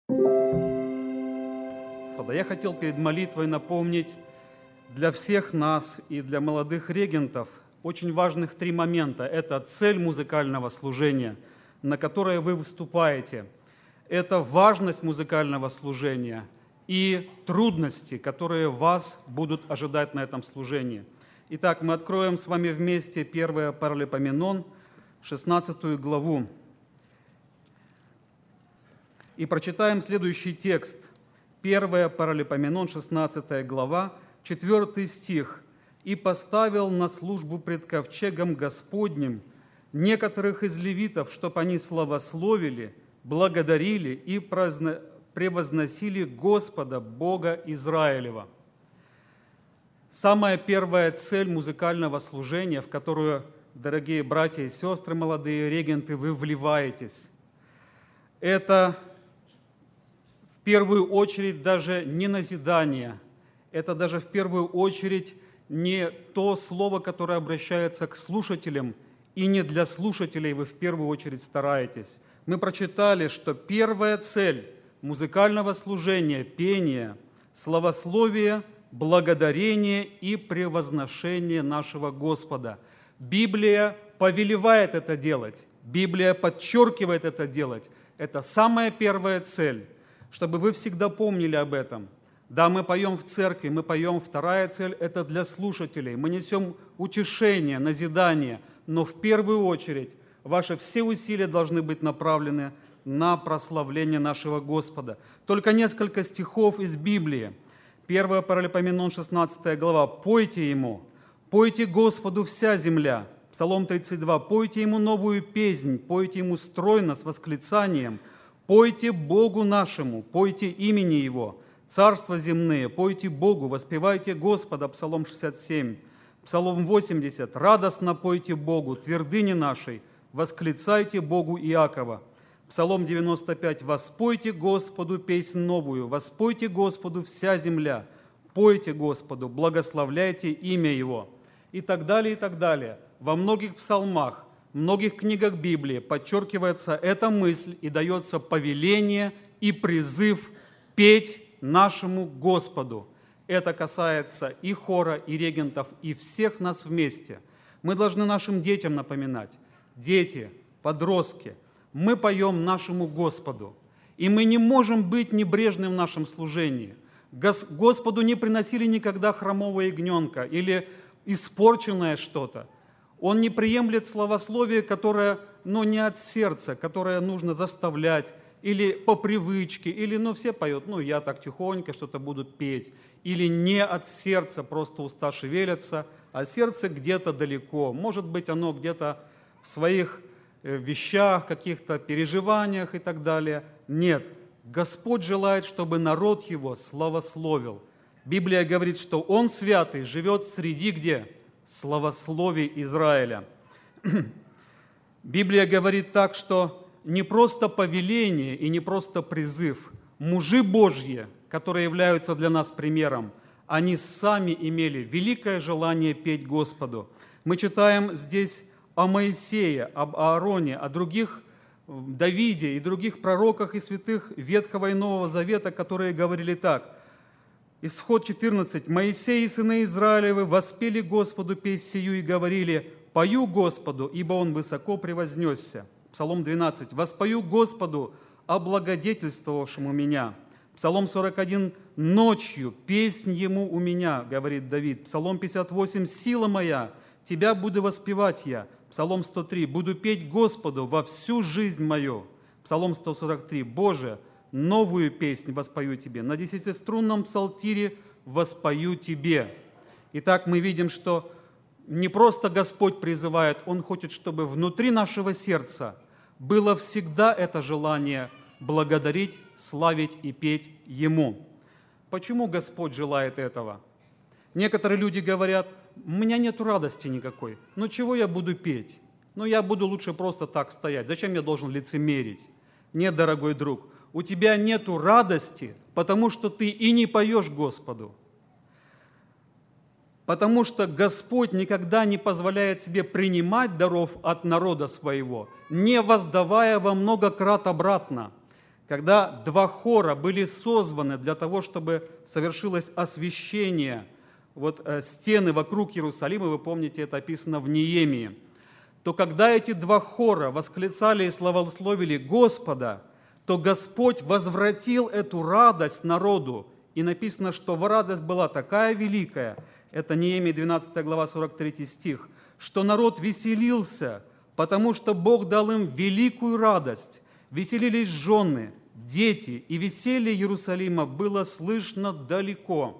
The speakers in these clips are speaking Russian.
Я хотел перед молитвой напомнить для всех нас и для молодых регентов очень важных 3 момента. Это цель музыкального служения, на которое вы выступаете. Это важность музыкального служения и трудности, которые вас будут ожидать на этом служении. Итак, мы откроем с вами вместе 1 Паралипоменон, 16 главу. И прочитаем следующий текст. 1 Паралипоменон, 16 глава, 4 стих. «И поставил на службу пред ковчегом Господним некоторых из левитов, чтоб они славословили, благодарили и превозносили Господа, Бога Израилева». Самая первая цель музыкального служения, в которую, дорогие братья и сестры, молодые регенты, вы вливаетесь, это в первую очередь даже не назидание, это даже в первую очередь не то слово, которое обращается к слушателям, и не для слушателей вы в первую очередь стараетесь. Мы прочитали, что первая цель музыкального служения, пения, славословие, благодарение и превозношение нашего Господа. Библия повелевает это делать, Библия подчеркивает это делать. Это самая первая цель, чтобы вы всегда помнили об этом. Да, мы поем в церкви, мы поем. Вторая цель – это для слушателей. Мы несем утешение, назидание, но в первую очередь ваши все усилия должны быть направлены на прославление нашего Господа. Только несколько стихов из Библии. 1 Паралипоменон, 16 глава. «Пойте Ему, пойте Господу вся земля». Псалом 32. «Пойте Ему новую песнь, пойте Ему стройно с восклицанием, пойте Богу нашему, пойте имени Его, царства земные, пойте Богу, воспевайте Господа». Псалом 67. Псалом 80. «Радостно пойте Богу, твердыне нашей, восклицайте Богу Иакова». Псалом 95. «Воспойте Господу песнь новую, воспойте Господу вся земля, пойте Господу, благословляйте имя Его». И так далее, и так далее. Во многих псалмах, многих книгах Библии подчеркивается эта мысль и дается повеление и призыв петь нашему Господу. Это касается и хора, и регентов, и всех нас вместе. Мы должны нашим детям напоминать. Дети, подростки, мы поем нашему Господу. И мы не можем быть небрежны в нашем служении. Господу не приносили никогда хромого ягненка или испорченное что-то. Он не приемлет славословие, которое, не от сердца, которое нужно заставлять, или по привычке, или, все поют, я так тихонько что-то буду петь, или не от сердца, просто уста шевелятся, а сердце где-то далеко. Может быть, оно где-то в своих вещах, каких-то переживаниях и так далее. Нет, Господь желает, чтобы народ Его славословил. Библия говорит, что Он, святый, живет среди где? Славословий Израиля. Библия говорит так, что не просто повеление и не просто призыв. Мужи Божьи, которые являются для нас примером, они сами имели великое желание петь Господу. Мы читаем здесь о Моисее, об Аароне, о других Давиде и других пророках и святых Ветхого и Нового Завета, которые говорили так. Исход 14. «Моисей и сыны Израилевы воспели Господу песнь сию и говорили: пою Господу, ибо Он высоко превознесся». Псалом 12. «Воспою Господу, облагодетельствовавшему меня». Псалом 41. «Ночью песнь Ему у меня», говорит Давид. Псалом 58. «Сила моя, Тебя буду воспевать я». Псалом 103. «Буду петь Господу во всю жизнь мою». Псалом 143. «Боже, новую песнь воспою Тебе, на 10-струнном псалтире воспою Тебе». Итак, мы видим, что не просто Господь призывает, Он хочет, чтобы внутри нашего сердца было всегда это желание благодарить, славить и петь Ему. Почему Господь желает этого? Некоторые люди говорят: у меня нет радости никакой, чего я буду петь? Я буду лучше просто так стоять, зачем я должен лицемерить? Нет, дорогой друг, у тебя нету радости, потому что ты и не поешь Господу. Потому что Господь никогда не позволяет себе принимать даров от народа своего, не воздавая во много крат обратно. когда два хора были созваны для того, чтобы совершилось освящение стены вокруг Иерусалима, вы помните, это описано в Неемии, то когда эти два хора восклицали и славословили Господа, то Господь возвратил эту радость народу. И написано, что радость была такая великая, это Неемия 12 глава 43 стих, что народ веселился, потому что Бог дал им великую радость. Веселились жены, дети, и веселье Иерусалима было слышно далеко.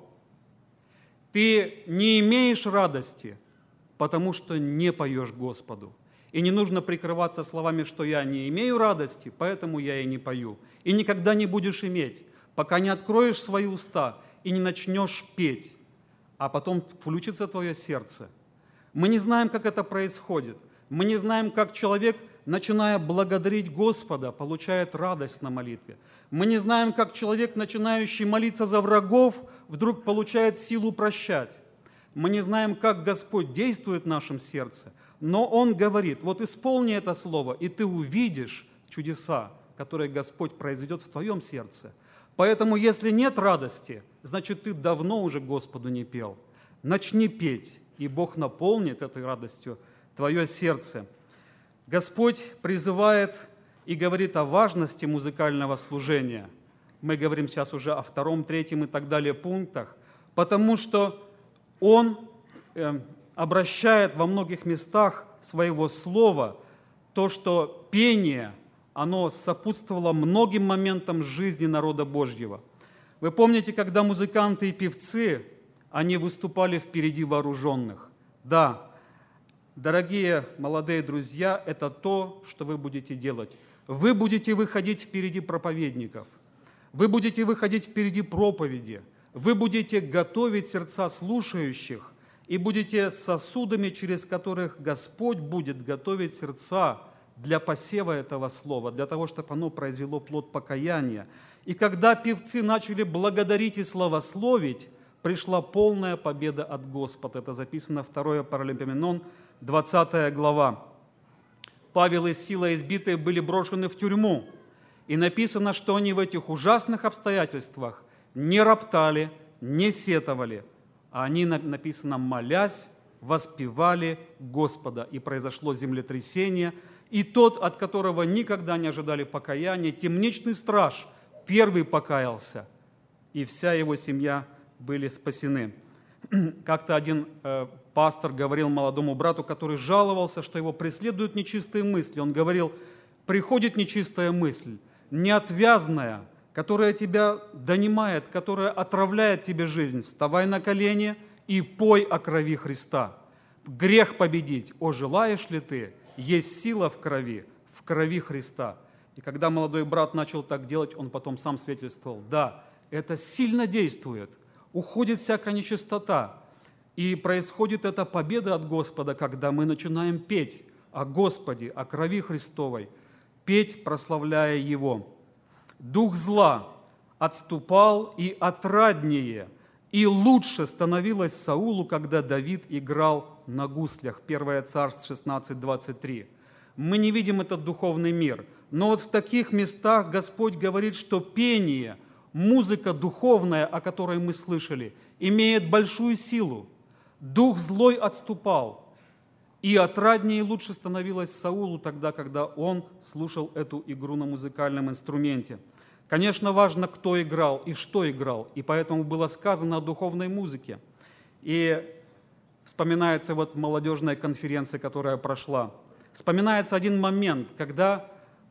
Ты не имеешь радости, потому что не поешь Господу. И не нужно прикрываться словами, что я не имею радости, поэтому я и не пою. И никогда не будешь иметь, пока не откроешь свои уста и не начнешь петь, а потом включится твое сердце. Мы не знаем, как это происходит. Мы не знаем, как человек, начиная благодарить Господа, получает радость на молитве. Мы не знаем, как человек, начинающий молиться за врагов, вдруг получает силу прощать. Мы не знаем, как Господь действует в нашем сердце, но Он говорит, вот исполни это слово, и ты увидишь чудеса, которые Господь произведет в твоем сердце. Поэтому, если нет радости, значит, ты давно уже Господу не пел. Начни петь, и Бог наполнит этой радостью твое сердце. Господь призывает и говорит о важности музыкального служения. Мы говорим сейчас уже о 2, 3 и так далее пунктах, потому что Он обращает во многих местах своего слова то, что пение, оно сопутствовало многим моментам жизни народа Божьего. Вы помните, когда музыканты и певцы, они выступали впереди вооруженных? Да, дорогие молодые друзья, это то, что вы будете делать. Вы будете выходить впереди проповедников, вы будете выходить впереди проповеди, вы будете готовить сердца слушающих и будете сосудами, через которых Господь будет готовить сердца для посева этого слова, для того, чтобы оно произвело плод покаяния. И когда певцы начали благодарить и славословить, пришла полная победа от Господа. Это записано 2 Паралипоменон, 20 глава. Павел и Сила избитые были брошены в тюрьму. И написано, что они в этих ужасных обстоятельствах не роптали, не сетовали, а они, написано, молясь, воспевали Господа. И произошло землетрясение. И тот, от которого никогда не ожидали покаяния, темничный страж, первый покаялся, и вся его семья были спасены. Как-то один пастор говорил молодому брату, который жаловался, что его преследуют нечистые мысли. Он говорил, приходит нечистая мысль, неотвязная, которая тебя донимает, которая отравляет тебе жизнь. Вставай на колени и пой о крови Христа. Грех победить, о, желаешь ли ты? Есть сила в крови Христа. И когда молодой брат начал так делать, он потом сам свидетельствовал, да, это сильно действует, уходит всякая нечистота, и происходит эта победа от Господа, когда мы начинаем петь о Господе, о крови Христовой, петь, прославляя Его. Дух зла отступал и отраднее, и лучше становилось Саулу, когда Давид играл на гуслях. 1 Царств 16:23. Мы не видим этот духовный мир, но вот в таких местах Господь говорит, что пение, музыка духовная, о которой мы слышали, имеет большую силу. Дух злой отступал, и отраднее и лучше становилось Саулу тогда, когда он слушал эту игру на музыкальном инструменте. Конечно, важно, кто играл и что играл, и поэтому было сказано о духовной музыке. И вспоминается молодежная конференция, которая прошла. Вспоминается один момент, когда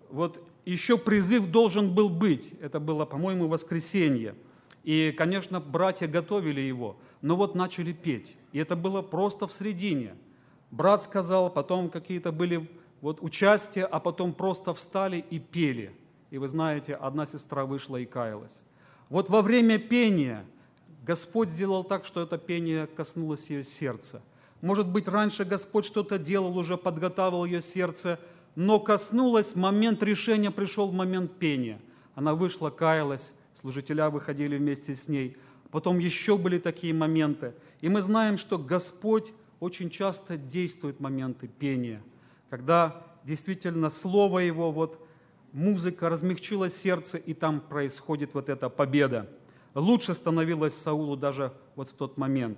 еще призыв должен был быть. Это было, по-моему, воскресенье. И, конечно, братья готовили его, но начали петь. И это было просто в середине. Брат сказал, потом какие-то были участия, а потом просто встали и пели. И вы знаете, одна сестра вышла и каялась. Во время пения Господь сделал так, что это пение коснулось ее сердца. Может быть, раньше Господь что-то делал, уже подготавливал ее сердце, но коснулось, момент решения пришел в момент пения. Она вышла, каялась, служителя выходили вместе с ней. Потом еще были такие моменты. И мы знаем, что Господь очень часто действует в моменты пения, когда действительно Слово Его музыка, размягчилось сердце, и там происходит вот эта победа. Лучше становилось Саулу даже вот в тот момент.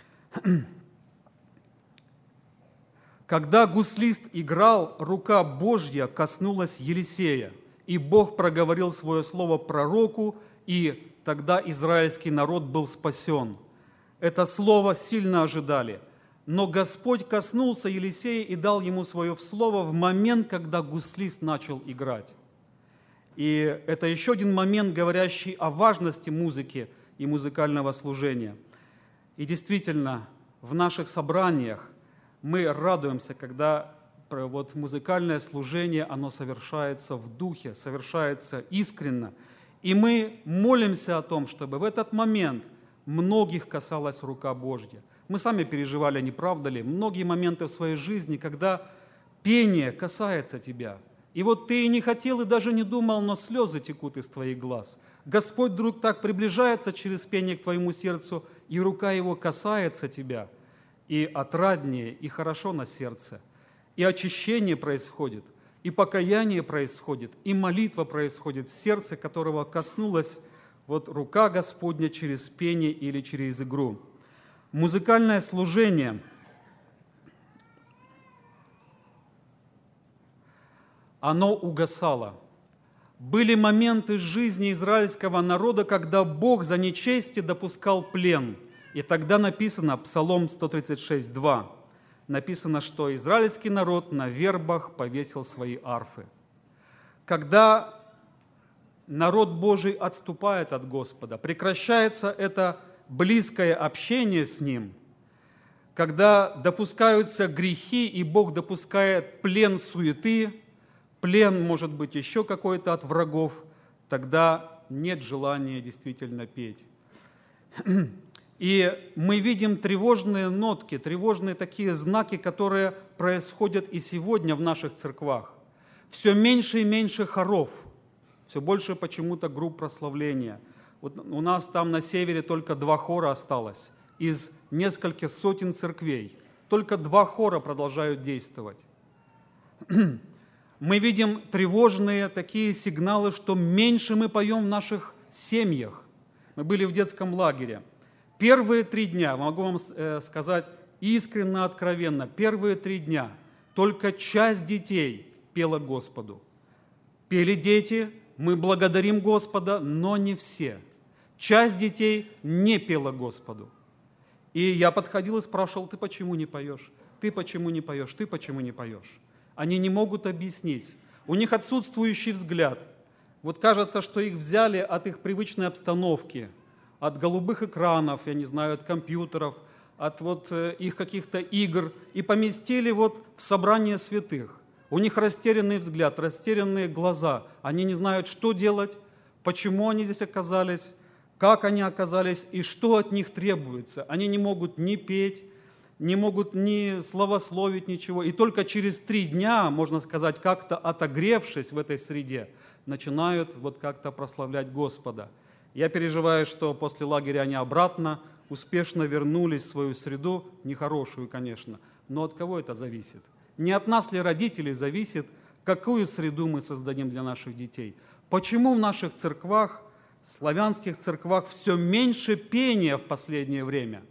Когда гуслист играл, рука Божья коснулась Елисея, и Бог проговорил свое слово пророку, и тогда израильский народ был спасен. Это слово сильно ожидали. Но Господь коснулся Елисея и дал ему свое слово в момент, когда гуслист начал играть. И это еще один момент, говорящий о важности музыки и музыкального служения. И действительно, в наших собраниях мы радуемся, когда вот музыкальное служение, оно совершается в духе, совершается искренно. И мы молимся о том, чтобы в этот момент многих касалась рука Божья. Мы сами переживали, не правда ли, многие моменты в своей жизни, когда пение касается тебя. И вот ты и не хотел, и даже не думал, но слезы текут из твоих глаз. Господь вдруг так приближается через пение к твоему сердцу, и рука Его касается тебя. И отраднее, и хорошо на сердце. И очищение происходит, и покаяние происходит, и молитва происходит в сердце, которого коснулась вот рука Господня через пение или через игру. Музыкальное служение – оно угасало. Были моменты жизни израильского народа, когда Бог за нечестие допускал плен. И тогда написано, Псалом 136:2, написано, что израильский народ на вербах повесил свои арфы. Когда народ Божий отступает от Господа, прекращается это близкое общение с Ним, когда допускаются грехи, и Бог допускает плен суеты, плен, может быть, еще какой-то от врагов, тогда нет желания действительно петь. И мы видим тревожные нотки, тревожные такие знаки, которые происходят и сегодня в наших церквах. Все меньше и меньше хоров, все больше почему-то групп прославления. Вот у нас там на севере только 2 хора осталось из нескольких сотен церквей. Только 2 хора продолжают действовать. Мы видим тревожные такие сигналы, что меньше мы поем в наших семьях. Мы были в детском лагере. Первые 3 дня, могу вам сказать искренне, откровенно, первые 3 дня только часть детей пела Господу. Пели дети, мы благодарим Господа, но не все. Часть детей не пела Господу. И я подходил и спрашивал: ты почему не поешь? Ты почему не поешь? Ты почему не поешь? Они не могут объяснить. У них отсутствующий взгляд. Вот кажется, что их взяли от их привычной обстановки, от голубых экранов, я не знаю, от компьютеров, от вот их каких-то игр, и поместили вот в собрание святых. У них растерянный взгляд, растерянные глаза. Они не знают, что делать, почему они здесь оказались, как они оказались и что от них требуется. Они не могут ни петь, не могут ни славословить, ничего. И только через 3 дня, можно сказать, как-то отогревшись в этой среде, начинают вот как-то прославлять Господа. Я переживаю, что после лагеря они обратно успешно вернулись в свою среду, нехорошую, конечно, но от кого это зависит? Не от нас ли, родителей, зависит, какую среду мы создадим для наших детей? Почему в наших церквах, славянских церквах, все меньше пения в последнее время?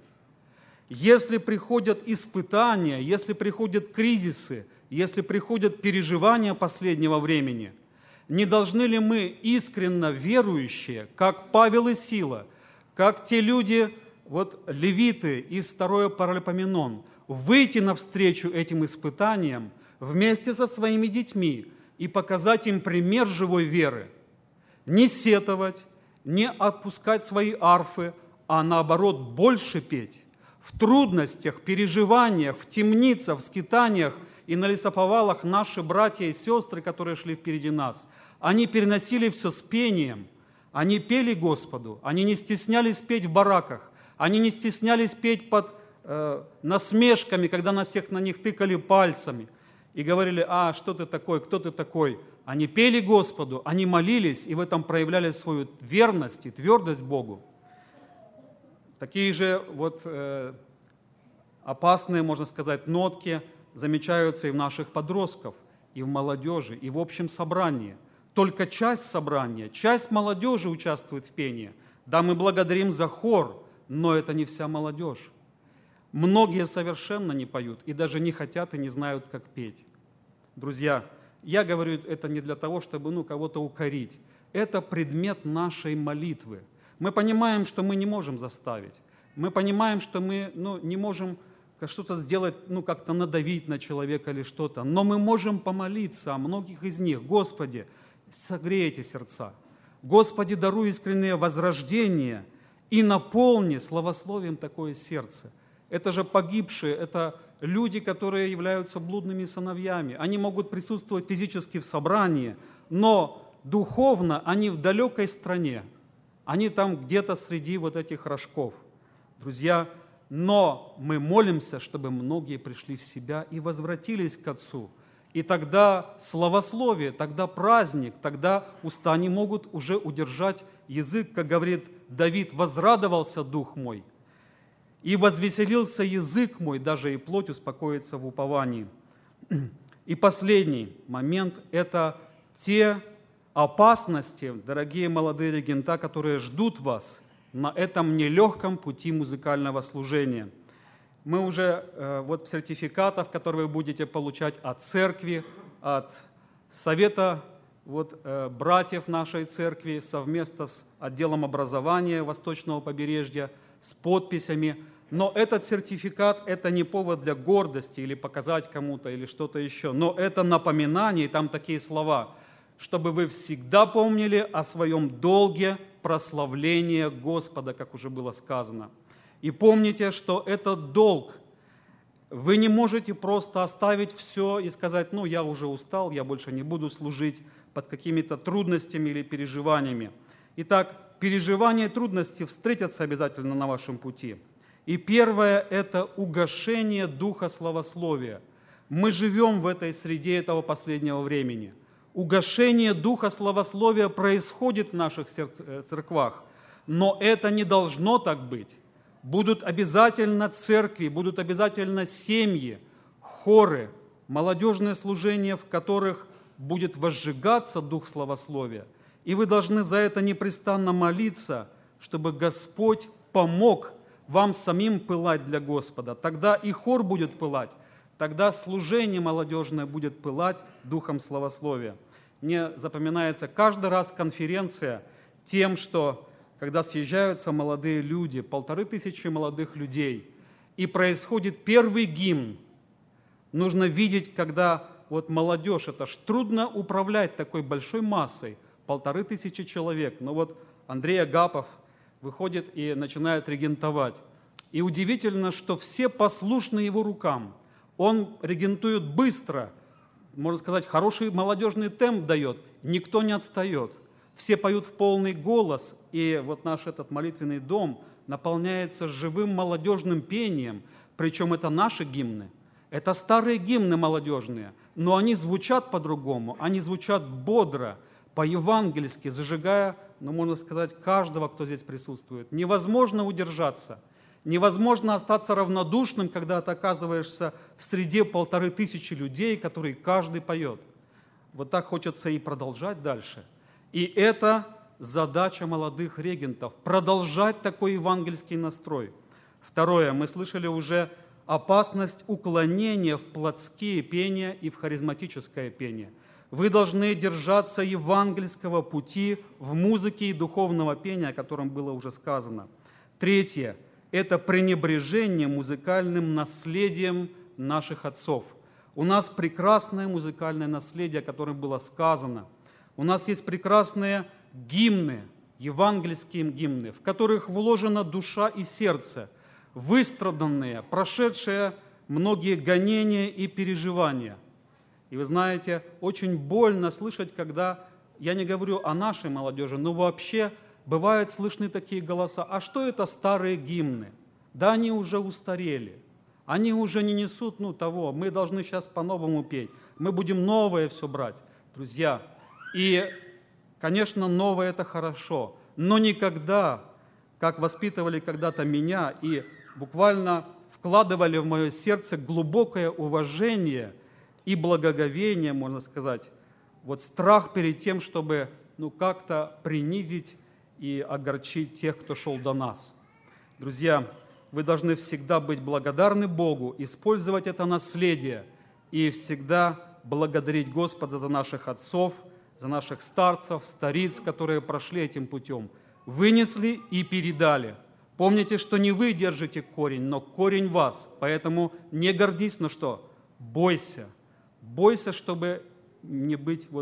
Если приходят испытания, если приходят кризисы, если приходят переживания последнего времени, не должны ли мы искренне верующие, как Павел и Сила, как те люди, вот левиты из 2 Паралипоменон, выйти навстречу этим испытаниям вместе со своими детьми и показать им пример живой веры? Не сетовать, не отпускать свои арфы, а наоборот больше петь. В трудностях, переживаниях, в темницах, в скитаниях и на лесоповалах наши братья и сестры, которые шли впереди нас, они переносили все с пением, они пели Господу, они не стеснялись петь в бараках, они не стеснялись петь под насмешками, когда на всех на них тыкали пальцами и говорили: а, что ты такой, кто ты такой? Они пели Господу, они молились и в этом проявляли свою верность и твердость Богу. Такие же вот опасные, можно сказать, нотки замечаются и в наших подростков, и в молодежи, и в общем собрании. только часть собрания, часть молодежи участвует в пении. Да, мы благодарим за хор, но это не вся молодежь. Многие совершенно не поют и даже не хотят и не знают, как петь. Друзья, я говорю это не для того, чтобы кого-то укорить. Это предмет нашей молитвы. Мы понимаем, что мы не можем заставить. Мы понимаем, что мы не можем что-то сделать, как-то надавить на человека или что-то. Но мы можем помолиться о многих из них. Господи, согрей эти сердца. Господи, даруй искреннее возрождение и наполни славословием такое сердце. Это же погибшие, это люди, которые являются блудными сыновьями. Они могут присутствовать физически в собрании, но духовно они в далекой стране. Они там где-то среди вот этих рожков. Друзья, но мы молимся, чтобы многие пришли в себя и возвратились к Отцу. И тогда славословие, тогда праздник, тогда уста не могут уже удержать язык, как говорит Давид: «Возрадовался дух мой, и возвеселился язык мой, даже и плоть успокоится в уповании». И последний момент – это те опасности, дорогие молодые регента, которые ждут вас на этом нелегком пути музыкального служения. Мы уже в сертификатах, которые вы будете получать от церкви, от совета братьев нашей церкви, совместно с отделом образования Восточного побережья, с подписями. Но этот сертификат – это не повод для гордости или показать кому-то или что-то еще, но это напоминание, и там такие слова: чтобы вы всегда помнили о своем долге прославления Господа, как уже было сказано. И помните, что этот долг, вы не можете просто оставить все и сказать: я уже устал, я больше не буду служить, под какими-то трудностями или переживаниями. Итак, переживания и трудности встретятся обязательно на вашем пути. И первое – это угошение духа славословия. Мы живем в этой среде этого последнего времени. Угошение духа славословия происходит в наших церквах, но это не должно так быть. Будут обязательно церкви, будут обязательно семьи, хоры, молодежные служения, в которых будет возжигаться дух славословия. И вы должны за это непрестанно молиться, чтобы Господь помог вам самим пылать для Господа. Тогда и хор будет пылать, тогда служение молодежное будет пылать духом славословия. Мне запоминается каждый раз конференция тем, что когда съезжаются молодые люди, 1500 молодых людей, и происходит первый гимн, нужно видеть, когда молодежь, это ж трудно управлять такой большой массой, 1500 человек. Но Андрей Агапов выходит и начинает регентовать. И удивительно, что все послушны его рукам. Он регентует быстро, можно сказать, хороший молодежный темп дает, никто не отстает. Все поют в полный голос, и наш этот молитвенный дом наполняется живым молодежным пением, причем это наши гимны, это старые гимны молодежные, но они звучат по-другому, они звучат бодро, по-евангельски, зажигая, можно сказать, каждого, кто здесь присутствует. Невозможно удержаться, невозможно остаться равнодушным, когда ты оказываешься в среде 1500 людей, которые каждый поет. Так хочется и продолжать дальше. И это задача молодых регентов – продолжать такой евангельский настрой. Второе, мы слышали уже опасность уклонения в плотские пения и в харизматическое пение. Вы должны держаться евангельского пути в музыке и духовного пения, о котором было уже сказано. Третье – это пренебрежение музыкальным наследием наших отцов. У нас прекрасное музыкальное наследие, о котором было сказано. У нас есть прекрасные гимны, евангельские гимны, в которых вложена душа и сердце, выстраданные, прошедшие многие гонения и переживания. И вы знаете, очень больно слышать, когда, я не говорю о нашей молодежи, но вообще бывают слышны такие голоса: а что это старые гимны? Да они уже устарели, они уже не несут того, мы должны сейчас по-новому петь, мы будем новое все брать. Друзья, и, конечно, новое – это хорошо, но никогда, как воспитывали когда-то меня и буквально вкладывали в мое сердце глубокое уважение и благоговение, можно сказать, вот страх перед тем, чтобы как-то принизить и огорчить тех, кто шел до нас. Друзья, вы должны всегда быть благодарны Богу, использовать это наследие и всегда благодарить Господа за наших отцов, за наших старцев, стариц, которые прошли этим путем, вынесли и передали. Помните, что не вы держите корень, но корень вас. Поэтому не гордись, но что? Бойся. Бойся, чтобы не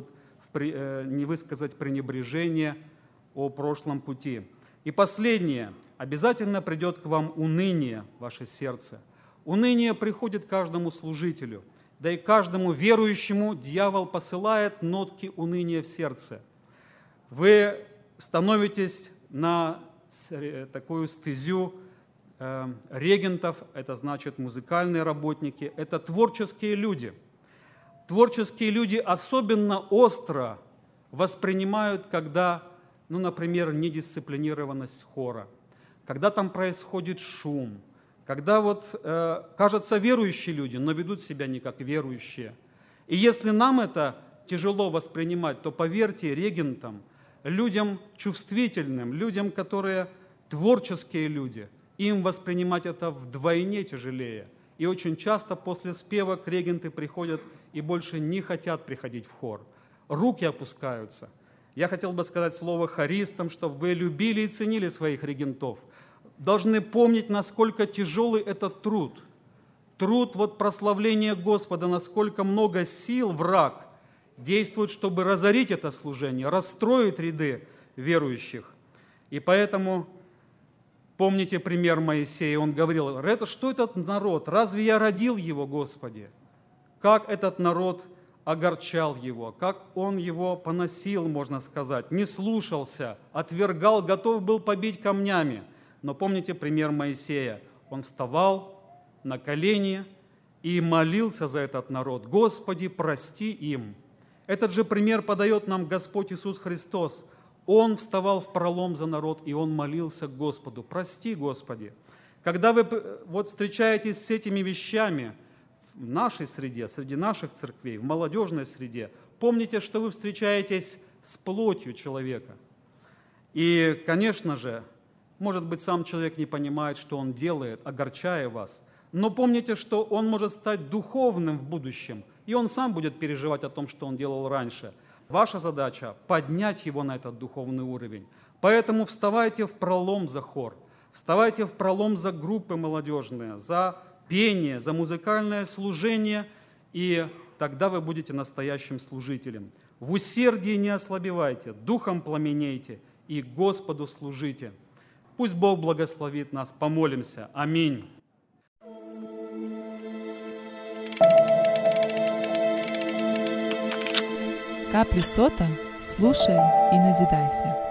высказать пренебрежение о прошлом пути. И последнее. Обязательно придет к вам уныние в ваше сердце. Уныние приходит каждому служителю. Да и каждому верующему дьявол посылает нотки уныния в сердце. Вы становитесь на такую стезю регентов, это значит музыкальные работники, это творческие люди. Творческие люди особенно остро воспринимают, когда, например, недисциплинированность хора, когда там происходит шум, когда кажутся верующие люди, но ведут себя не как верующие. И если нам это тяжело воспринимать, то поверьте регентам, людям чувствительным, людям, которые творческие люди, им воспринимать это вдвойне тяжелее. И очень часто после спевок регенты приходят и больше не хотят приходить в хор. Руки опускаются. Я хотел бы сказать слово хористам, чтобы вы любили и ценили своих регентов. Должны помнить, насколько тяжелый этот труд. Труд прославления Господа, насколько много сил враг действует, чтобы разорить это служение, расстроить ряды верующих. И поэтому помните пример Моисея. Он говорил: что этот народ? Разве я родил его, Господи? Как этот народ огорчал его, как он его поносил, можно сказать, не слушался, отвергал, готов был побить камнями. Но помните пример Моисея. Он вставал на колени и молился за этот народ: Господи, прости им. Этот же пример подает нам Господь Иисус Христос. Он вставал в пролом за народ, и Он молился к Господу: прости, Господи. Когда вы встречаетесь с этими вещами в нашей среде, среди наших церквей, в молодежной среде, помните, что вы встречаетесь с плотью человека. И, конечно же, может быть, сам человек не понимает, что он делает, огорчая вас, но помните, что он может стать духовным в будущем, и он сам будет переживать о том, что он делал раньше. Ваша задача – поднять его на этот духовный уровень. Поэтому вставайте в пролом за хор, вставайте в пролом за группы молодежные, за пение, за музыкальное служение, и тогда вы будете настоящим служителем. В усердии не ослабевайте, духом пламенейте и Господу служите. Пусть Бог благословит нас. Помолимся. Аминь. Капли сота, слушай и назидайся.